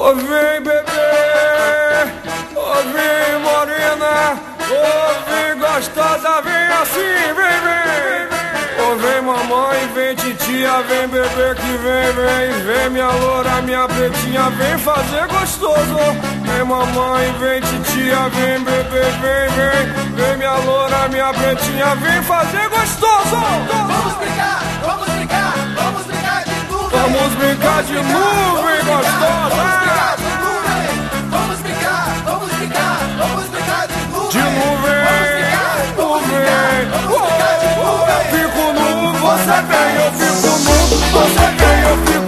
Ô vem bebê, ô vem morena, ô vem gostosa, vem assim, vem, vem. Ô vem mamãe, vem titia, vem bebê que vem minha loura, minha pretinha, vem fazer gostoso. Vem mamãe, vem titia, vem bebê, vem minha loura, minha pretinha, vem fazer gostoso. Vamos brincar, vamos brincar, vamos brincar de nuvem. Vamos brincar de nuvem gostosa. Vamos brincar, vamos brincar, vamos brincar de nuvem. De nuvem, Vamos brincar de nuvem. eu fico nu, você vem, eu fico nu, você vem, eu fico